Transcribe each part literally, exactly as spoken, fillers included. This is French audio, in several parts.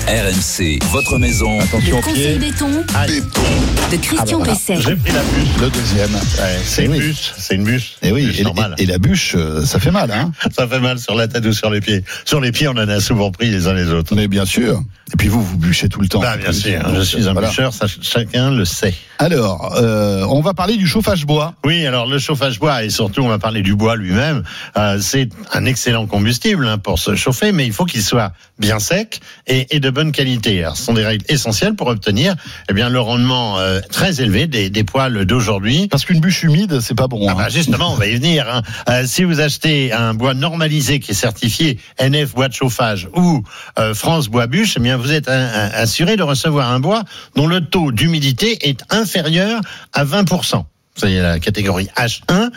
R M C, votre maison. Attention Le au conseil pied. béton Ah, de Christian Ah bah voilà. Pesset. J'ai pris la bûche. le deuxième. Ouais, c'est Eh une oui. bûche. C'est une bûche. Et oui, Bûche et, normale. et- et la bûche, euh, ça fait mal, hein. Ça fait mal sur la tête ou sur les pieds. Sur les pieds, on en a souvent pris les uns les autres. Mais bien sûr. Et puis vous, vous bûchez tout le temps. Bah, bien sûr, Donc, je suis un voilà. bûcheur, ça, chacun le sait. Alors, euh, on va parler du chauffage bois. Oui, alors le chauffage bois, et surtout on va parler du bois lui-même, euh, c'est un excellent combustible hein, pour se chauffer, mais il faut qu'il soit bien sec et, et de bonne qualité. Alors, ce sont des règles essentielles pour obtenir eh bien, le rendement euh, très élevé des, des poêles d'aujourd'hui. Parce qu'une bûche humide, c'est pas bon. Ah hein. bah justement, on va y venir. Hein. Euh, si vous achetez un bois normalisé qui est certifié N F bois de chauffage ou euh, France bois bûche, eh bien vous êtes un, un, assuré de recevoir un bois dont le taux d'humidité est inférieur à vingt pour cent. Vous savez, la catégorie H un.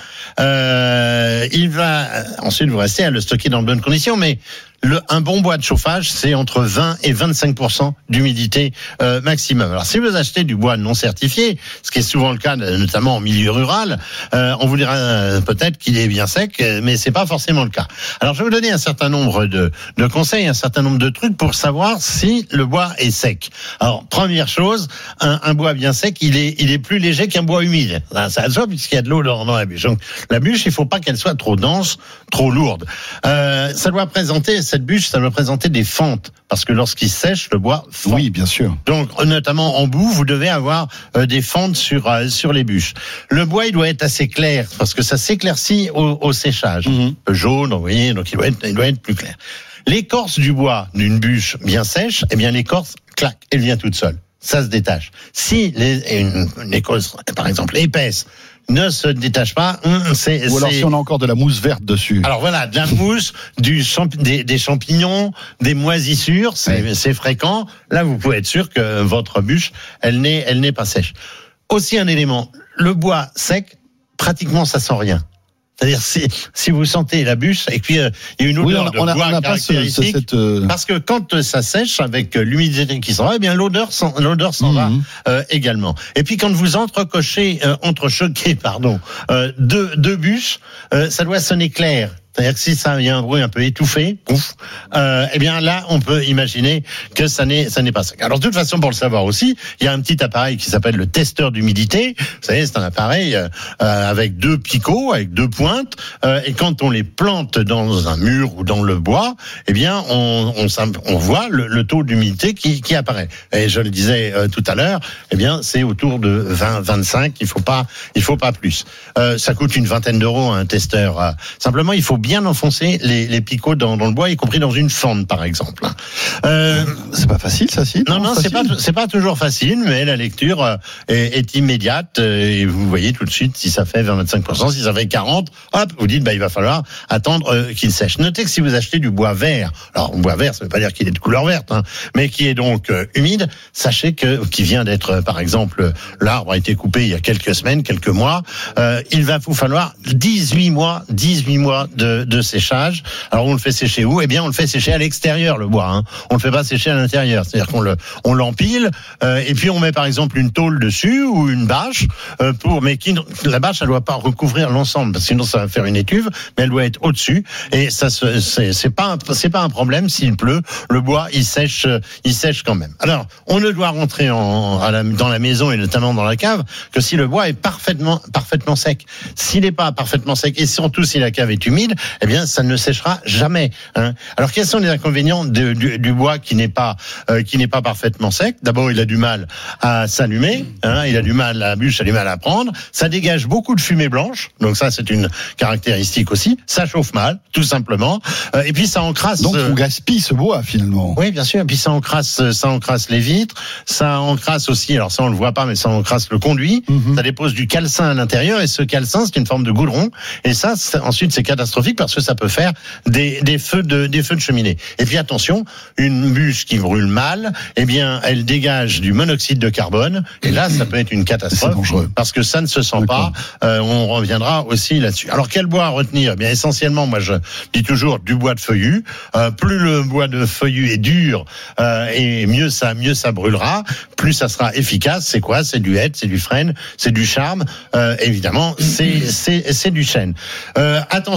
Euh, il va ensuite vous rester à le stocker dans de bonnes conditions, mais le, un bon bois de chauffage, c'est entre vingt et vingt-cinq pour cent d'humidité euh, maximum. Alors, si vous achetez du bois non certifié, ce qui est souvent le cas, notamment en milieu rural, euh, on vous dira euh, peut-être qu'il est bien sec, mais c'est pas forcément le cas. Alors, je vais vous donner un certain nombre de, de conseils, un certain nombre de trucs pour savoir si le bois est sec. Alors, première chose, un, un bois bien sec, il est, il est plus léger qu'un bois humide. Ça, ça se voit puisqu'il y a de l'eau dans, dans la bûche. Donc, la bûche, il faut pas qu'elle soit trop dense, trop lourde. Euh, ça doit présenter cette bûche, ça doit présenter des fentes, parce que lorsqu'il sèche, le bois fond. Oui, bien sûr. Donc, notamment en bout, vous devez avoir euh, des fentes sur euh, sur les bûches. Le bois, il doit être assez clair, parce que ça s'éclaircit au, au séchage. Mhm. Jaune, vous voyez, donc il doit être, il doit être plus clair. L'écorce du bois d'une bûche bien sèche, eh bien l'écorce, clac, elle vient toute seule. Ça se détache. Si les, une, une écorce, par exemple, épaisse, ne se détache pas, c'est... Ou alors c'est... si on a encore de la mousse verte dessus. Alors voilà, de la mousse, du champ- des, des champignons, des moisissures, c'est, Oui. c'est fréquent. Là, vous pouvez être sûr que votre bûche, elle n'est, elle n'est pas sèche. Aussi un élément, le bois sec, pratiquement ça sent rien. C'est-à-dire si, si vous sentez la bûche et puis euh, il y a une Oui, odeur on a, de on a, bois on a pas ce, ce- caractéristique. cette. euh, Parce que quand ça sèche avec l'humidité qui s'en va, eh bien l'odeur s'en, l'odeur s'en Mhm. va euh, également. Et puis quand vous entrecochez, euh, entrechoquez, pardon, euh, deux, deux bûches, euh, ça doit sonner clair. C'est-à-dire que si ça il y a un bruit un peu étouffé, ouf, euh, eh bien là on peut imaginer que ça n'est ça n'est pas sec. Alors de toute façon pour le savoir aussi, il y a un petit appareil qui s'appelle le testeur d'humidité. Vous savez, c'est un appareil euh, avec deux picots, avec deux pointes, euh, et quand on les plante dans un mur ou dans le bois, eh bien on on, on voit le, le taux d'humidité qui qui apparaît. Et je le disais euh, tout à l'heure, eh bien c'est autour de vingt vingt-cinq. Il faut pas il faut pas plus. Euh, ça coûte une vingtaine d'euros un testeur. Euh, simplement il faut bien enfoncer les, les picots dans, dans le bois, y compris dans une fente, par exemple. Euh, C'est pas facile, ça, si. non, non, c'est pas, facile. c'est pas toujours facile, mais la lecture euh, est, est immédiate euh, et vous voyez tout de suite si ça fait vingt à vingt-cinq pour cent, si ça fait quarante, hop, vous dites, bah, il va falloir attendre euh, qu'il sèche. Notez que si vous achetez du bois vert, alors, bois vert, ça veut pas dire qu'il est de couleur verte, hein, mais qui est donc euh, humide, sachez que, qui vient d'être, euh, par exemple, l'arbre a été coupé il y a quelques semaines, quelques mois, euh, il va vous falloir dix-huit mois, dix-huit mois de de séchage. Alors on le fait sécher où ? Eh bien on le fait sécher à l'extérieur le bois. Hein. On le fait pas sécher à l'intérieur. C'est-à-dire qu'on le on l'empile euh, et puis on met par exemple une tôle dessus ou une bâche euh, pour mais qui la bâche elle doit pas recouvrir l'ensemble parce que sinon ça va faire une étuve, mais elle doit être au-dessus et ça se, c'est c'est pas un, c'est pas un problème s'il pleut, le bois il sèche il sèche quand même. Alors on ne doit rentrer en à la, dans la maison et notamment dans la cave que si le bois est parfaitement parfaitement sec. S'il n'est pas parfaitement sec et surtout si la cave est humide, eh bien, ça ne séchera jamais. Hein. Alors, quels sont les inconvénients de, du, du bois qui n'est pas euh, qui n'est pas parfaitement sec ? D'abord, il a du mal à s'allumer. Hein, il a du mal, la bûche a du mal à prendre. Ça dégage beaucoup de fumée blanche. Donc ça, c'est une caractéristique aussi. Ça chauffe mal, tout simplement. Euh, et puis ça encrasse. Donc, euh, on gaspille ce bois, finalement. oui, bien sûr. Et puis ça encrasse, ça encrasse les vitres. Ça encrasse aussi. Alors ça, on le voit pas, mais ça encrasse le conduit. Mhm. Ça dépose du calcin à l'intérieur. Et ce calcin, c'est une forme de goudron. Et ça, c'est, ensuite, c'est catastrophique parce que ça peut faire des, des feux de des feux de cheminée. Et puis attention, une bûche qui brûle mal, eh bien, elle dégage du monoxyde de carbone. Et là, ça peut être une catastrophe C'est dangereux. parce que ça ne se sent D'accord. pas. Euh, on reviendra aussi là-dessus. Alors quel bois à retenir ? Eh bien, essentiellement, moi, je dis toujours du bois de feuillu. Euh, plus le bois de feuillu est dur, euh, et mieux ça, mieux ça brûlera. Plus ça sera efficace. C'est quoi ? C'est du hêtre, c'est du frêne, c'est du charme. Euh, évidemment, c'est c'est c'est du chêne. Euh, attention, si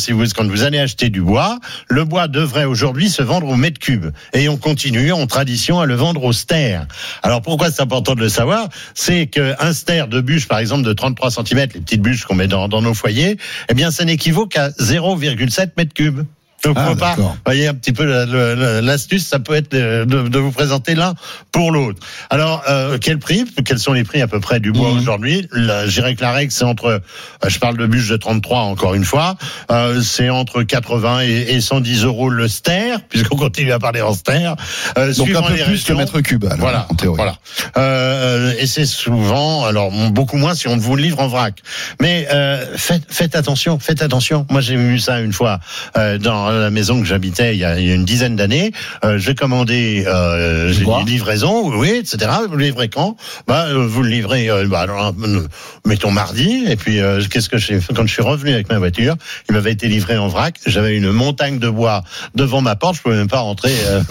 si vous, quand vous allez acheter du bois, le bois devrait aujourd'hui se vendre au mètre cube. Et on continue en tradition à le vendre au stère. Alors pourquoi c'est important de le savoir? C'est qu'un stère de bûche, par exemple, de trente-trois centimètres, les petites bûches qu'on met dans, dans nos foyers, eh bien, ça n'équivaut qu'à zéro virgule sept mètres cubes. Donc, ah, pas, vous voyez un petit peu l'astuce, ça peut être de, de vous présenter l'un pour l'autre. Alors, euh, quel prix? Quels sont les prix à peu près du bois mmh. aujourd'hui? Je dirais que la règle, c'est entre, euh, je parle de bûches de trente-trois encore une fois, euh, c'est entre quatre-vingts et, et cent dix euros le stère, puisqu'on continue à parler en stère. Euh, Donc un peu plus régions, que mètre cube. Alors, voilà, en théorie. Voilà. Euh, et c'est souvent, alors beaucoup moins si on vous le livre en vrac. Mais euh, faites, faites attention, faites attention. Moi, j'ai vu ça une fois euh, dans la maison que j'habitais il y a, il y a une dizaine d'années. Euh, j'ai commandé euh, j'ai une livraison, oui, et cetera. Vous le livrez quand? Bah, euh, vous le livrez, euh, bah, alors, euh, mettons mardi. Et puis, euh, qu'est-ce que j'ai fait quand je suis revenu avec ma voiture? Il m'avait été livré en vrac. J'avais une montagne de bois devant ma porte. Je pouvais même pas rentrer euh,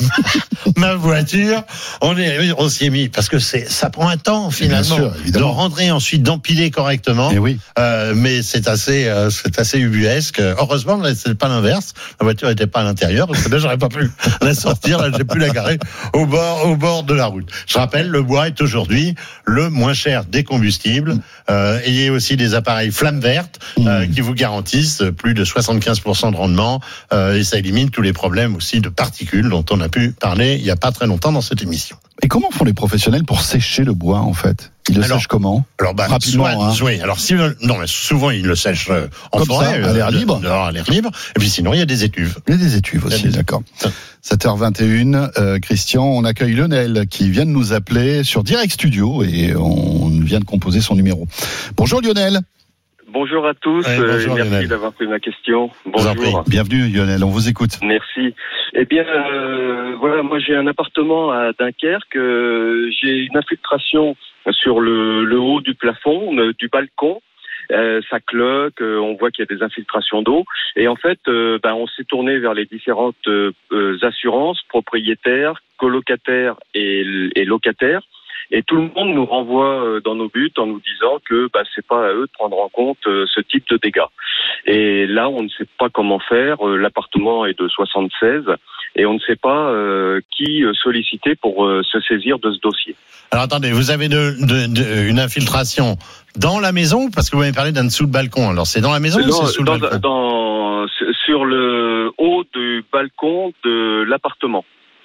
ma voiture. On est, on s'y est mis parce que c'est, ça prend un temps finalement sûr, de rentrer ensuite d'empiler correctement. Et oui. Euh, mais c'est assez, euh, c'est assez ubuesque. Heureusement, c'est pas l'inverse. La voiture était pas à l'intérieur parce que là j'aurais pas pu la sortir, là j'ai pu la garer au bord au bord de la route. Je rappelle, le bois est aujourd'hui le moins cher des combustibles. Euh, et il y a aussi des appareils flamme verte euh, mmh. qui vous garantissent plus de soixante-quinze pour cent de rendement euh, et ça élimine tous les problèmes aussi de particules dont on a pu parler il y a pas très longtemps dans cette émission. Et comment font les professionnels pour sécher le bois en fait? Ils le alors, sèchent comment? Alors bah, rapidement, soit, hein. Oui. Alors si non, mais souvent ils le sèchent euh, en Comme forêt, ça, à l'air libre. Dehors, à l'air libre. Et puis sinon il y a des étuves. Il y a des étuves aussi, des d'accord. Étuves. sept heures vingt et une, euh, Christian, on accueille Lionel qui vient de nous appeler sur Direct Studio et on vient de composer son numéro. Bonjour Lionel. Bonjour à tous, ouais, bonjour, euh, merci Lionel. d'avoir pris ma question. Bonjour. Bienvenue Lionel, on vous écoute. Merci. Eh bien, euh, voilà, moi j'ai un appartement à Dunkerque, euh, j'ai une infiltration sur le, le haut du plafond, euh, du balcon. Euh, ça cloque, euh, on voit qu'il y a des infiltrations d'eau. Et en fait, euh, ben, on s'est tourné vers les différentes euh, assurances, propriétaires, colocataires et, et locataires. Et tout le monde nous renvoie dans nos buts en nous disant que bah, c'est pas à eux de prendre en compte euh, ce type de dégâts. Et là, on ne sait pas comment faire. Euh, l'appartement est de soixante-seize et on ne sait pas euh, qui solliciter pour euh, se saisir de ce dossier. Alors attendez, vous avez de, de, de, une infiltration dans la maison parce que vous m'avez parlé d'un dessous de balcon. Alors c'est dans la maison dans, ou c'est sous dans, le balcon? dans, Sur le haut du balcon de l'appartement.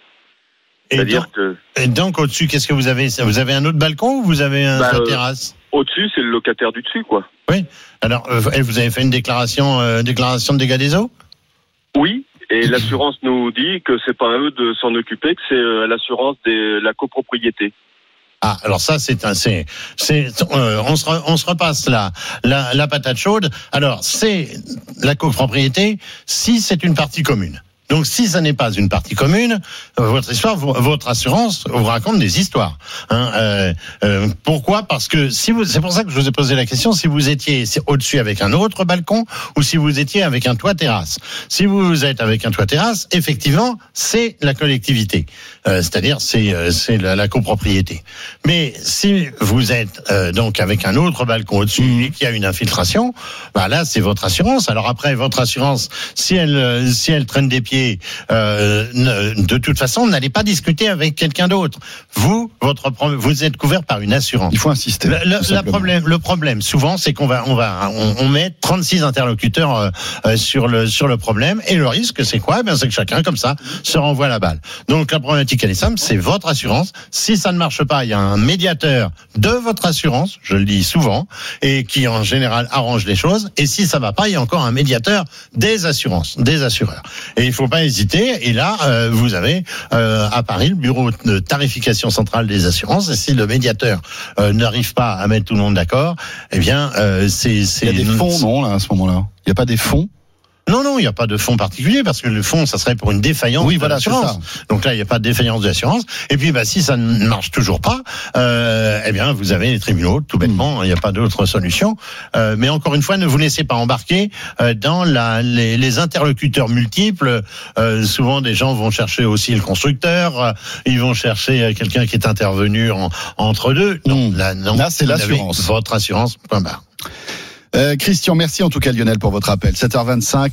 Et C'est-à-dire donc, que... et donc au-dessus, qu'est-ce que vous avez? Vous avez un autre balcon ou vous avez un, bah, une terrasse? euh, Au-dessus, c'est le locataire du dessus, quoi. Oui. Alors, euh, vous avez fait une déclaration, euh, déclaration de dégâts des eaux? Oui. Et l'assurance nous dit que c'est pas à eux de s'en occuper, que c'est euh, l'assurance de la copropriété. Ah, alors ça, c'est un, c'est, c'est, euh, on se, on se repasse là, la, la patate chaude. Alors, c'est la copropriété si c'est une partie commune. Donc, si ça n'est pas une partie commune, votre histoire, votre assurance vous raconte des histoires. Hein, euh, euh, pourquoi? Parce que si vous, c'est pour ça que je vous ai posé la question. Si vous étiez au-dessus avec un autre balcon ou si vous étiez avec un toit terrasse. Si vous êtes avec un toit terrasse, effectivement, c'est la collectivité. Euh, c'est-à-dire, c'est, c'est la, la copropriété. Mais si vous êtes euh, donc avec un autre balcon au-dessus et qu'il y a une infiltration, bah là, c'est votre assurance. Alors après, votre assurance, si elle, si elle traîne des pieds. Euh, de toute façon, n'allez pas discuter avec quelqu'un d'autre. Vous, votre vous êtes couvert par une assurance. Il faut insister. Le, le, la problème, le problème, souvent, c'est qu'on va, on va, on, on met trente-six interlocuteurs euh, euh, sur le sur le problème, et le risque, c'est quoi? Eh bien, c'est que chacun, comme ça, se renvoie la balle. Donc, la problématique, elle est simple, c'est votre assurance. Si ça ne marche pas, il y a un médiateur de votre assurance, je le dis souvent, et qui en général arrange les choses. Et si ça va pas, il y a encore un médiateur des assurances, des assureurs. Et il faut pas hésiter. Et là, euh, vous avez euh, à Paris le bureau de tarification centrale des assurances. Et si le médiateur euh, n'arrive pas à mettre tout le monde d'accord, eh bien, euh, c'est, c'est. Il y a des fonds, non, là, à ce moment-là. Il n'y a pas des fonds. Non, non, il n'y a pas de fonds particulier parce que le fonds, ça serait pour une défaillance oui, de voilà, l'assurance. Donc là, il n'y a pas de défaillance de l'assurance. Et puis, bah, si ça ne marche toujours pas, euh, eh bien, vous avez les tribunaux, tout bêtement. Il n'y a pas d'autre solution. Euh, mais encore une fois, ne vous laissez pas embarquer euh, dans la, les, les interlocuteurs multiples. Euh, souvent, des gens vont chercher aussi le constructeur. Euh, ils vont chercher quelqu'un qui est intervenu en, entre deux. Non, mmh. là, non. Là, c'est l'assurance. Votre assurance. Point barre. Euh, Christian, merci en tout cas Lionel pour votre appel. sept heures vingt-cinq.